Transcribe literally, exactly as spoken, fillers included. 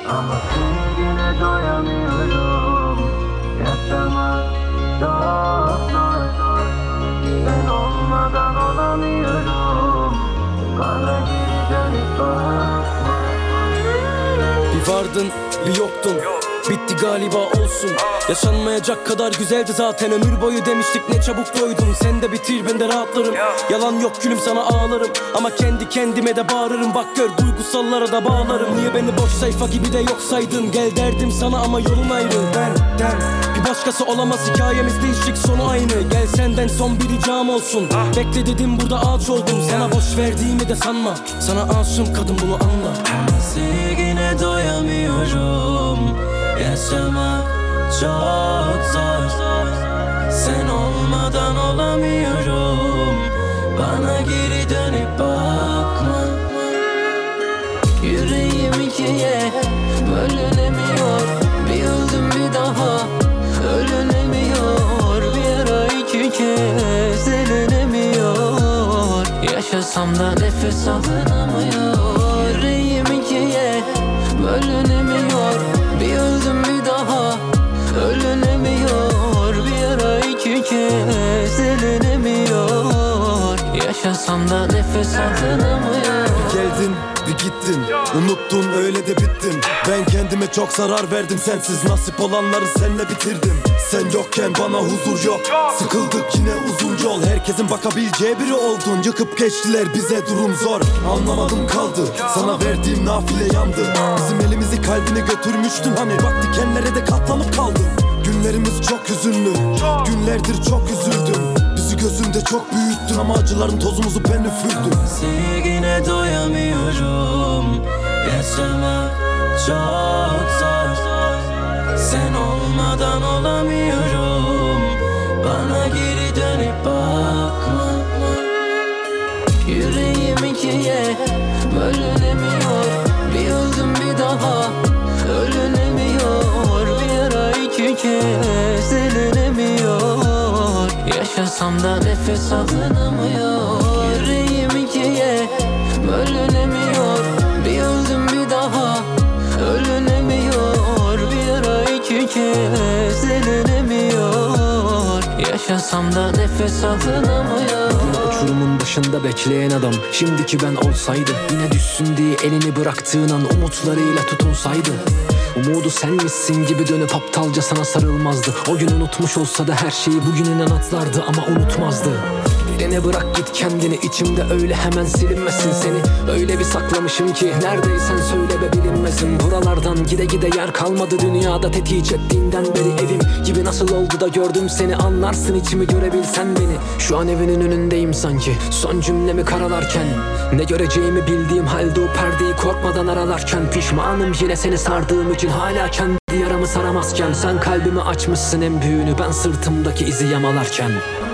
Ama sevgine doyamıyorum. Yaşamak çok zor. Sen olmadan olamıyorum. Bana geri dönüp bakma. Bir vardın bir yoktun, bitti galiba olsun. Yaşanmayacak kadar güzeldi zaten, ömür boyu demiştik ne çabuk doydun. Sen de bitir ben de rahatlarım. Yalan yok gülüm, sana ağlarım ama kendi kendime de bağırırım. Bak gör duygusallara da bağlarım. Niye beni boş sayfa gibi de yok saydın? Gel derdim sana ama yolun ayrı. Ben, ben bir başkası olamaz, hikayemiz değişik sonu aynı. Gel senden son bir ricam olsun. Bekle dedim burada ağaç oldum. Sana boş verdiğimi de sanma, sana aşığım kadın, bunu anla. Ama sevgine doyamıyorum. Yaşamak çok zor. Sen olmadan olamıyorum. Bana geri dönüp bakma. Yüreğim ikiye bölünemiyor. Bir öldüm bir daha ölünemiyor. Bir ara iki kez elenemiyor. Yaşasam da nefes alınamıyor. Yüreğim ikiye bölünemiyor. Bir öldüm bir daha ölünemiyor. Bir ara iki kez elenemiyor. Yaşasam da nefes alınamıyor. Geldin bir gittin, unuttun öyle de bittin. Ben kendime çok zarar verdim, sensiz nasip olanları senle bitirdim. Sen yokken bana huzur yok, sıkıldık yine uzun yol. Herkesin bakabileceği biri oldun, yıkıp geçtiler bize durum zor. Anlamadım kaldı, sana verdiğim nafile yandı. Bizim elimizi kalbine götürmüştün hani, bak dikenlere de katlanıp kaldım. Günlerimiz çok hüzünlü, günlerdir çok üzüldüm. Bizi gözünde çok büyüttün ama acıların tozumuzu ben üfürdüm. Sevgine doyamıyorum. Yaşamak çok zor. Sen olmadan olamıyorum. Bana geri dönüp bakma. Yüreğim ikiye bölünemiyor. Bir öldüm bir daha ölünemiyor. Bir ara iki kez elenemiyor. Yaşasam da nefes alınamıyor. Yüreğim ikiye bölünemiyor. Bir öldüm bir daha ölünemiyor. Bir ara iki kez elenemiyor. Yaşasam da nefes alınamıyor. Uçurumun başında bekleyen adam şimdiki ben olsaydı, yine düşsün diye elini bıraktığın an umutlarıyla tutunsaydı, umudu senmişsin gibi dönüp aptalca sana sarılmazdı. O gün unutmuş olsa da her şeyi bugününe atlardı ama unutmazdı. Birine bırak git kendini, içimde öyle hemen silinmesin seni. Öyle bir saklamışım ki neredeysen söyle be bilinmesin. Buralardan gide gide yer kalmadı dünyada, tetiği çektiğinden beri evim gibi nasıl oldu da gördüm seni. Anlarsın içimi görebilsen beni. Şu an evinin önündeyim sanki, son cümlemi karalarken. Ne göreceğimi bildiğim halde o perdeyi korkmadan aralarken. Pişmanım yine seni sardığım için, hala kendi yaramı saramazken. Sen kalbimi açmışsın en büyüğünü, ben sırtımdaki izi yamalarken.